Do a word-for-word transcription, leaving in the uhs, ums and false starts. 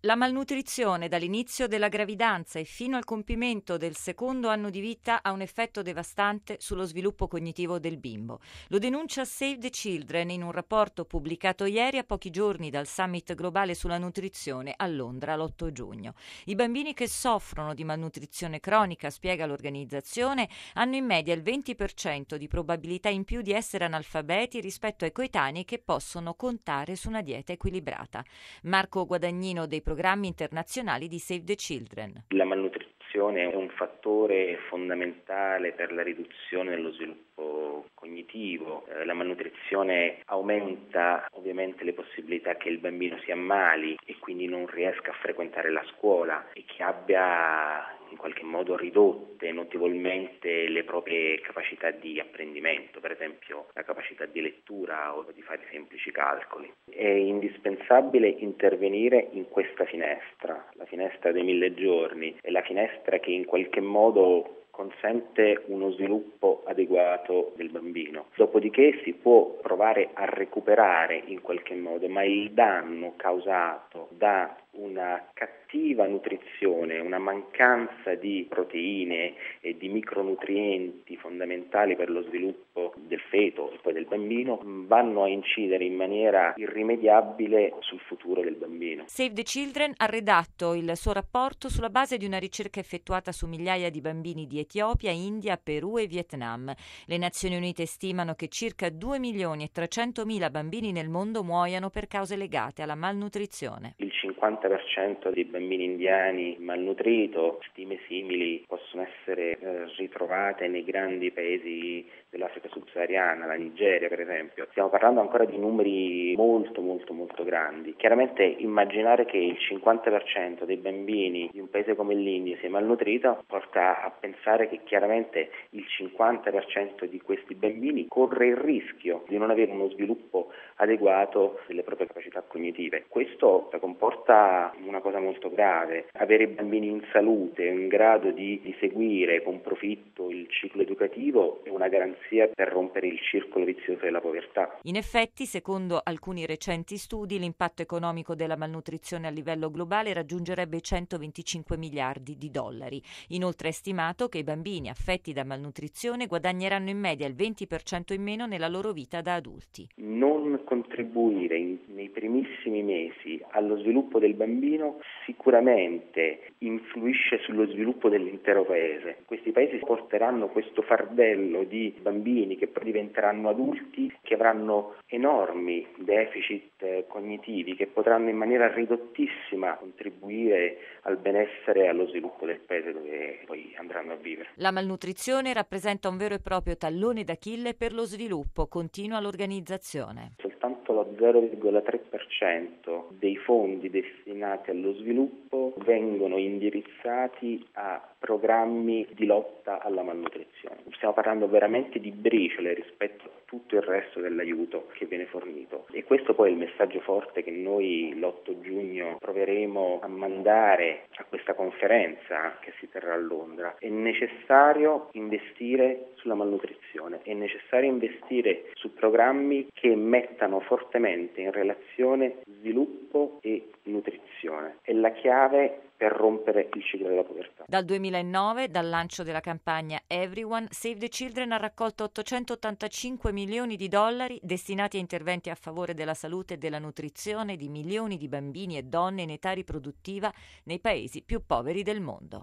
La malnutrizione dall'inizio della gravidanza e fino al compimento del secondo anno di vita ha un effetto devastante sullo sviluppo cognitivo del bimbo. Lo denuncia Save the Children in un rapporto pubblicato ieri a pochi giorni dal Summit globale sulla nutrizione a Londra l'otto giugno. I bambini che soffrono di malnutrizione cronica, spiega l'organizzazione, hanno in media il venti per cento di probabilità in più di essere analfabeti rispetto ai coetanei che possono contare su una dieta equilibrata. Marco Guadagnino dei programmi internazionali di Save the Children. La malnutrizione è un fattore fondamentale per la riduzione dello sviluppo cognitivo. Eh, la malnutrizione aumenta ovviamente le possibilità che il bambino si ammali e quindi non riesca a frequentare la scuola e che abbia in qualche modo ridotte notevolmente le proprie capacità di apprendimento, per esempio la capacità di lettura o di fare semplici calcoli. È indispensabile intervenire in questa finestra, la finestra dei mille giorni, è la finestra che in qualche modo consente uno sviluppo adeguato del bambino. Dopodiché si può provare a recuperare in qualche modo, ma il danno causato da una cattiva nutrizione, una mancanza di proteine e di micronutrienti fondamentali per lo sviluppo del feto e poi del bambino vanno a incidere in maniera irrimediabile sul futuro del bambino. Save the Children ha redatto il suo rapporto sulla base di una ricerca effettuata su migliaia di bambini di Etiopia, India, Perù e Vietnam. Le Nazioni Unite stimano che circa due milioni e trecentomila bambini nel mondo muoiano per cause legate alla malnutrizione. Il cinquanta per cento dei bambini indiani malnutrito, stime simili possono essere eh, ritrovate nei grandi paesi dell'Africa subsahariana, la Nigeria per esempio. Stiamo parlando ancora di numeri molto molto molto grandi. Chiaramente immaginare che il cinquanta per cento dei bambini di un paese come l'India sia malnutrito porta a pensare che chiaramente il cinquanta per cento di questi bambini corre il rischio di non avere uno sviluppo adeguato delle proprie capacità cognitive. Questo comporta una cosa molto grave. Avere bambini in salute, in grado di, di seguire con profitto il ciclo educativo è una garanzia per rompere il circolo vizioso della povertà. In effetti, secondo alcuni recenti studi, l'impatto economico della malnutrizione a livello globale raggiungerebbe centoventicinque miliardi di dollari. Inoltre è stimato che i bambini affetti da malnutrizione guadagneranno in media il venti per cento in meno nella loro vita da adulti. Non contribuire in, nei primissimi mesi allo sviluppo del bambino sicuramente influisce sullo sviluppo dell'intero paese. Questi paesi porteranno questo fardello di bambini che poi diventeranno adulti, che avranno enormi deficit cognitivi, che potranno in maniera ridottissima contribuire al benessere e allo sviluppo del paese dove poi andranno a vivere. La malnutrizione rappresenta un vero e proprio tallone d'Achille per lo sviluppo, continua l'organizzazione. Soltanto lo zero virgola tre per cento dei fondi destinati allo sviluppo vengono indirizzati a programmi di lotta alla malnutrizione. Stiamo parlando veramente di briciole rispetto a tutto il resto dell'aiuto che viene fornito. E questo poi è il messaggio forte che noi l'otto giugno proveremo a mandare a questa conferenza che si terrà a Londra. È necessario investire sulla malnutrizione, è necessario investire su programmi che mettano fortemente in relazione sviluppo e nutrizione. È la chiave per rompere il ciclo della povertà. Dal duemilanove, dal lancio della campagna Everyone, Save the Children ha raccolto ottocentottantacinque milioni di dollari destinati a interventi a favore della salute e della nutrizione di milioni di bambini e donne in età riproduttiva nei paesi più poveri del mondo.